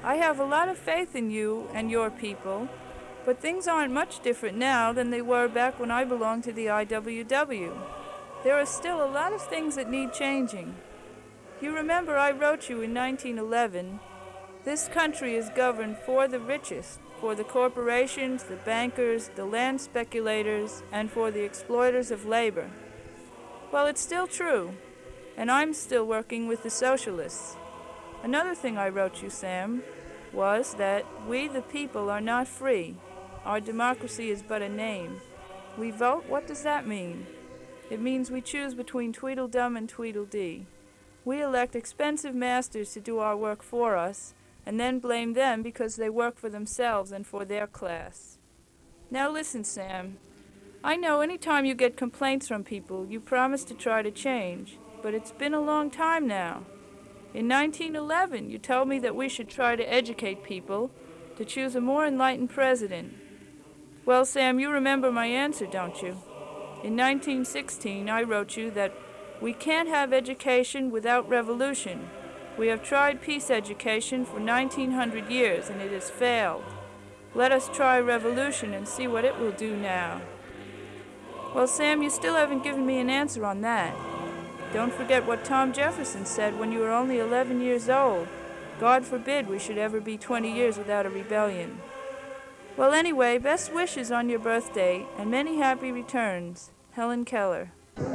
I have a lot of faith in you and your people, but things aren't much different now than they were back when I belonged to the IWW. There are still a lot of things that need changing. You remember I wrote you in 1911, this country is governed for the richest, for the corporations, the bankers, the land speculators, and for the exploiters of labor. Well, it's still true, and I'm still working with the socialists. Another thing I wrote you, Sam, was that we the people are not free. Our democracy is but a name. We vote, what does that mean? It means we choose between Tweedledum and Tweedledee. We elect expensive masters to do our work for us, and then blame them because they work for themselves and for their class. Now listen, Sam. I know any time you get complaints from people, you promise to try to change, but it's been a long time now. In 1911, you told me that we should try to educate people, to choose a more enlightened president. Well, Sam, you remember my answer, don't you? In 1916, I wrote you that we can't have education without revolution. We have tried peace education for 1900 years, and it has failed. Let us try revolution and see what it will do now. Well, Sam, you still haven't given me an answer on that. Don't forget what Tom Jefferson said when you were only 11 years old. God forbid we should ever be 20 years without a rebellion. Well, anyway, best wishes on your birthday, and many happy returns. Helen Keller.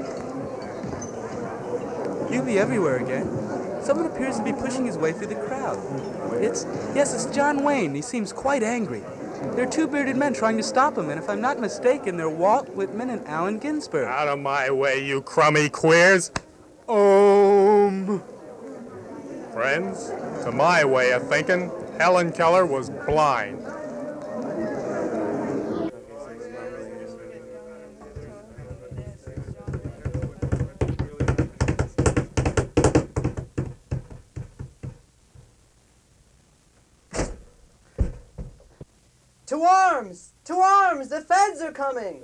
You'll be everywhere again. Someone appears to be pushing his way through the crowd. It's John Wayne. He seems quite angry. There are two bearded men trying to stop him, and if I'm not mistaken, they're Walt Whitman and Allen Ginsberg. Out of my way, you crummy queers. Friends, to my way of thinking, Helen Keller was blind. To arms! To arms! The feds are coming!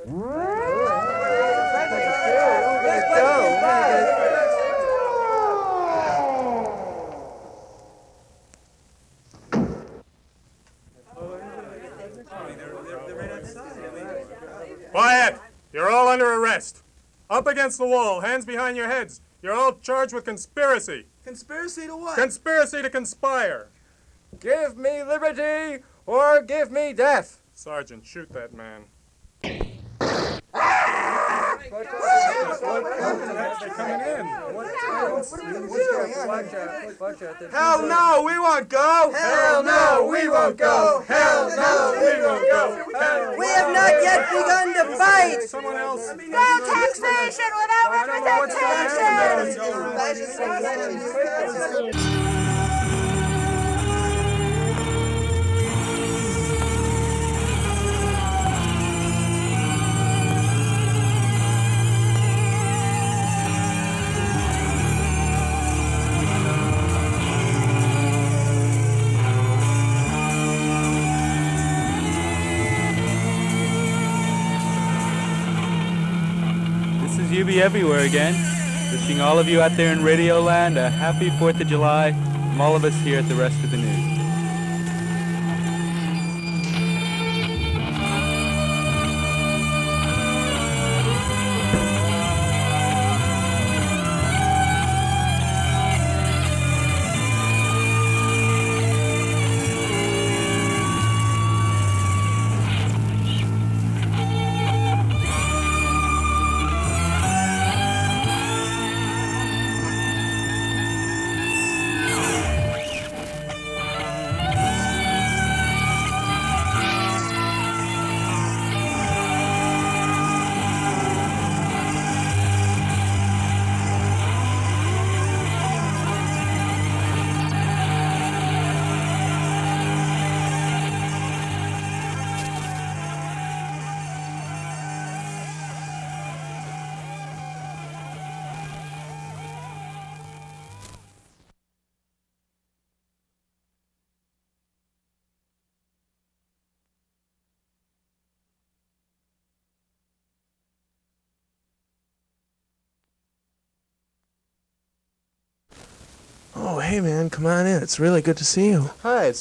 Quiet! You're all under arrest. Up against the wall, hands behind your heads. You're all charged with conspiracy. Conspiracy to what? Conspiracy to conspire. Give me liberty or give me death. Sergeant, shoot that man. Hell no, we won't go. Hell no, we won't go. Hell no, we won't go. We have not yet begun to fight! Someone else. No taxation without representation! You be everywhere again. Wishing all of you out there in Radio Land a happy 4th of July from all of us here at the Rest of the News. Oh, hey man, come on in. It's really good to see you. Hi, it's